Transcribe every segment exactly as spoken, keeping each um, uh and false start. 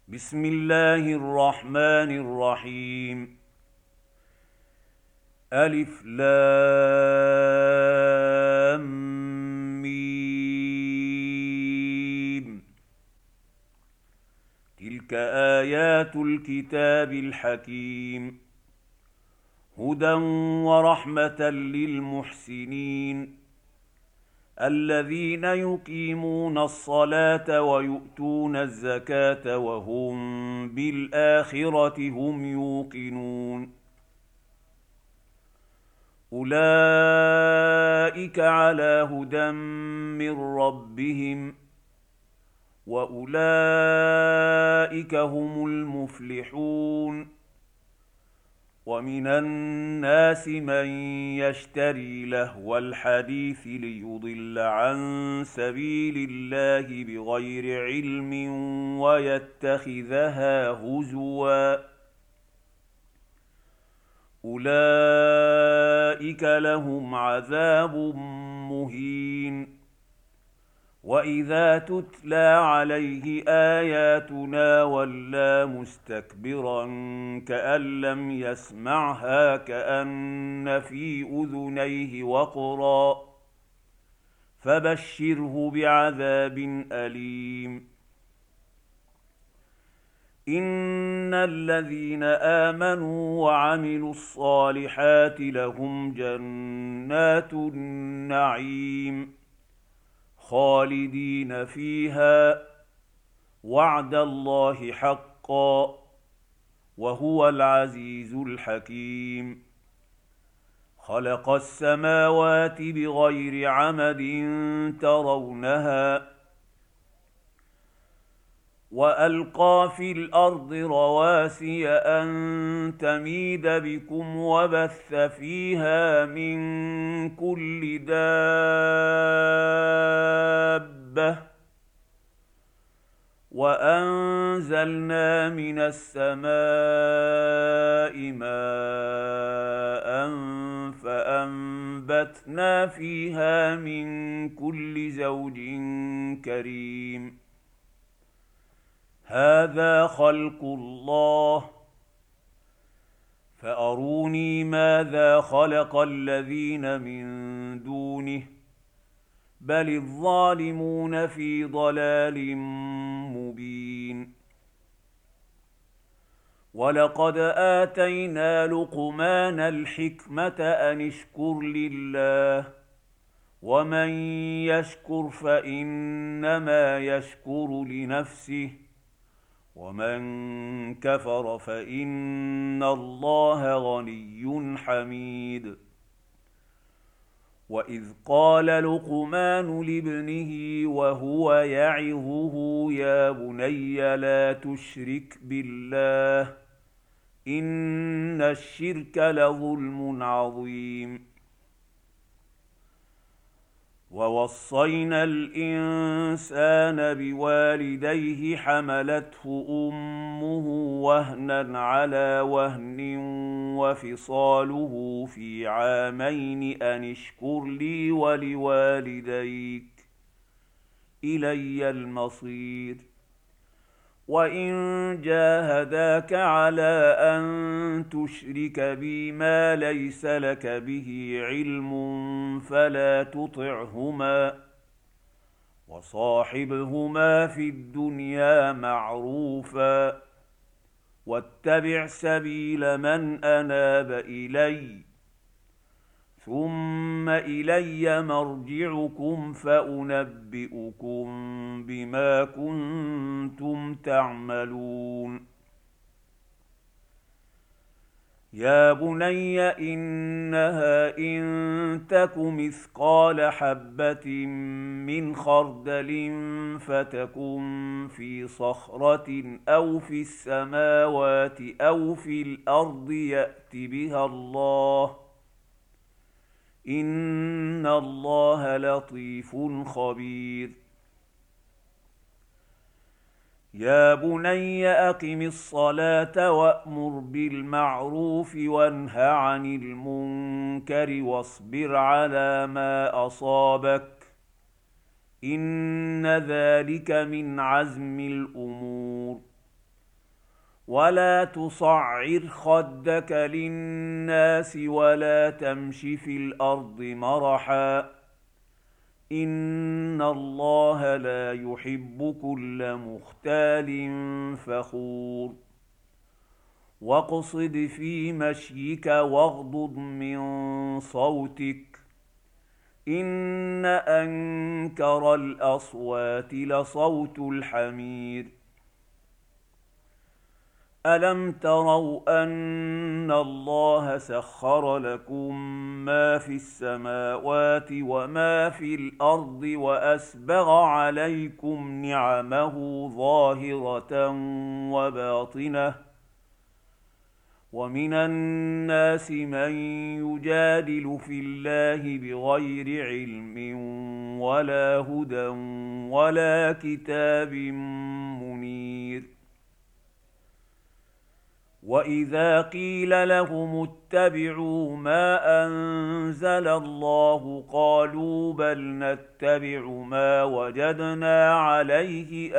بسم الله الرحمن الرحيم. ألف لام ميم. تلك آيات الكتاب الحكيم، هدى ورحمة للمحسنين الذين يقيمون الصلاة ويؤتون الزكاة وهم بالآخرة هم يوقنون. أولئك على هدى من ربهم وأولئك هم المفلحون. ومن الناس من يشتري لهو الحديث ليضل عن سبيل الله بغير علم ويتخذها هزوا، أولئك لهم عذاب مهين. وإذا تتلى عليه آياتنا ولى مستكبرا كأن لم يسمعها كأن في أذنيه وقرا، فبشره بعذاب أليم. إن الذين آمنوا وعملوا الصالحات لهم جنات النعيم خالدين فيها، وعد الله حقا، وهو العزيز الحكيم. خلق السماوات بغير عمد ترونها، وألقى في الأرض رواسي أن تميد بكم وبث فيها من كل دابة، وأنزلنا من السماء ماء فأنبتنا فيها من كل زوج كريم. هذا خلق الله، فأروني ماذا خلق الذين من دونه، بل الظالمون في ضلال مبين. ولقد آتينا لقمان الحكمة أن اشكر لله، ومن يشكر فإنما يشكر لنفسه، ومن كفر فإن الله غني حميد. وإذ قال لقمان لابنه وهو يعظه يا بني لا تشرك بالله إن الشرك لظلم عظيم. ووصينا الإنسان بوالديه حملته أمه وهنا على وهن وفصاله في عامين أن اشكر لي ولوالديك إلي المصير. وإن جاهداك على أن تشرك بي ما ليس لك به علم فلا تطعهما، وصاحبهما في الدنيا معروفا، واتبع سبيل من أناب إلي، ثم إلي مرجعكم فأنبئكم بما كنتم تعملون. يا بني إنها إن تك مثقال حبة من خردل فتكن في صخرة أو في السماوات أو في الأرض يأت بها الله، إن الله لطيف خبير. يا بني أقم الصلاة وأمر بالمعروف وانه عن المنكر واصبر على ما أصابك، إن ذلك من عزم الأمور. ولا تصعر خدك للناس ولا تمش في الأرض مرحا إن الله لا يحب كل مختال فخور واقصد في مشيك واغضض من صوتك إن أنكر الأصوات لصوت الحمير ألم تروا أن الله سخر لكم ما في السماوات وما في الأرض وأسبغ عليكم نعمه ظاهرة وباطنة ومن الناس من يجادل في الله بغير علم ولا هدى ولا كتاب منير وإذا قيل لهم اتبعوا ما أنزل الله قالوا بل نتبع ما وجدنا عليه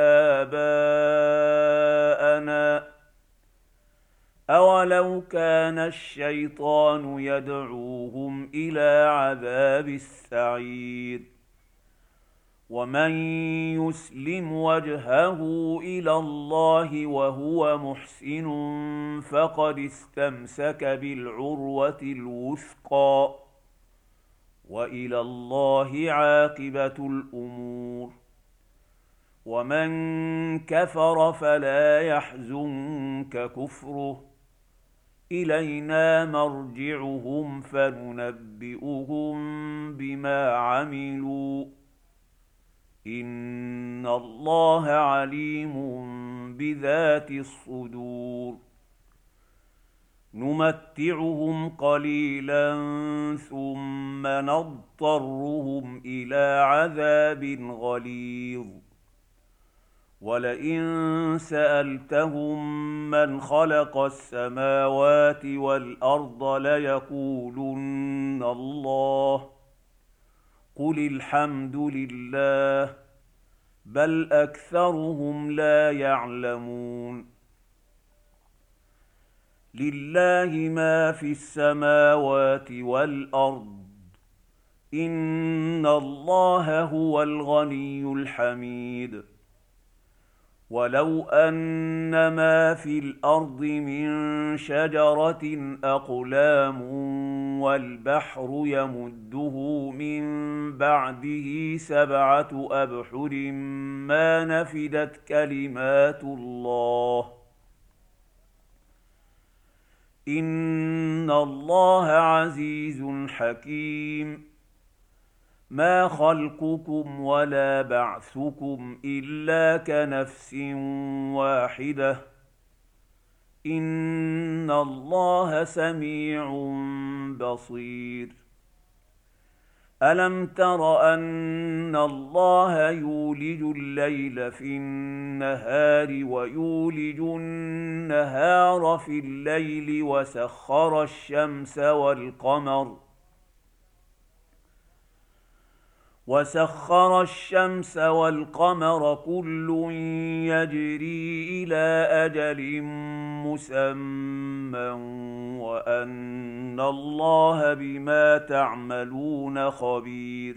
آباءنا أولو كان الشيطان يدعوهم إلى عذاب السعير ومن يسلم وجهه إلى الله وهو محسن فقد استمسك بالعروة الوثقى وإلى الله عاقبة الأمور ومن كفر فلا يحزنك كفره إلينا مرجعهم فننبئهم بما عملوا إن الله عليم بذات الصدور نمتعهم قليلا ثم نضطرهم إلى عذاب غليظ ولئن سألتهم من خلق السماوات والأرض ليقولن الله قل الحمد لله بل أكثرهم لا يعلمون لله ما في السماوات والأرض إن الله هو الغني الحميد ولو أن ما في الأرض من شجرة أقلام والبحر يمده من بعده سبعة أبحر ما نفدت كلمات الله إن الله عزيز حكيم ما خلقكم ولا بعثكم إلا كنفس واحدة إن الله سميع بصير ألم تر أن الله يولج الليل في النهار ويولج النهار في الليل وسخر الشمس والقمر وسخر الشمس والقمر كل يجري إلى أجل مسمى وأن الله بما تعملون خبير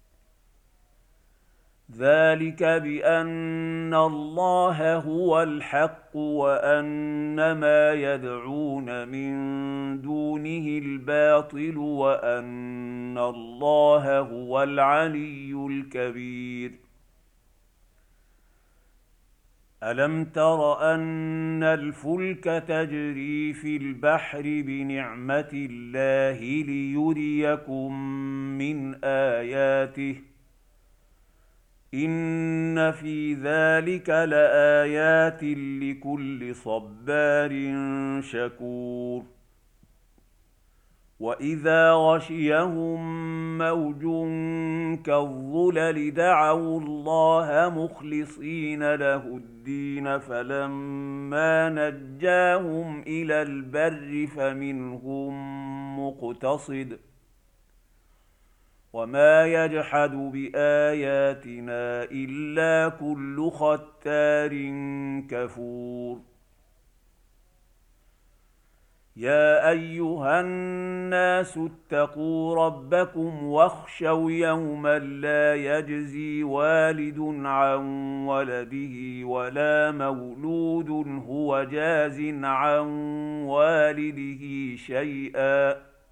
ذلك بأن الله هو الحق وأن ما يدعون من دونه الباطل وأن الله هو العلي الكبير ألم تر أن الفلك تجري في البحر بنعمة الله ليريكم من آياته إن في ذلك لآيات لكل صبار شكور وإذا غشيهم موج كالظلل دعوا الله مخلصين له الدين فلما نجاهم إلى البر فمنهم مقتصد وما يجحد بآياتنا إلا كل ختار كفور يا ايها الناس اتقوا ربكم واخشوا يوما لا يجزي والد عن ولده ولا مولود هو جاز عن والده شيئا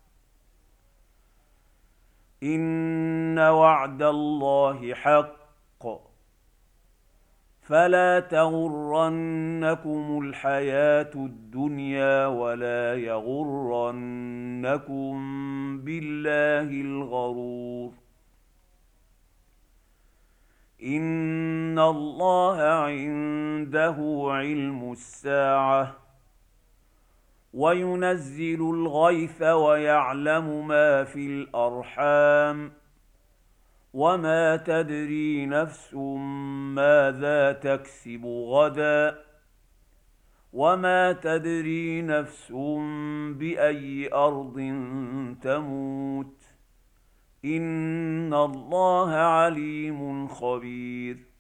ان وعد الله حق فلا تغرنكم الحياة الدنيا ولا يغرنكم بالله الغرور إن الله عنده علم الساعة وينزل الغيث ويعلم ما في الأرحام وما تدري نفس ماذا تكسب غدا وما تدري نفس بأي أرض تموت إن الله عليم خبير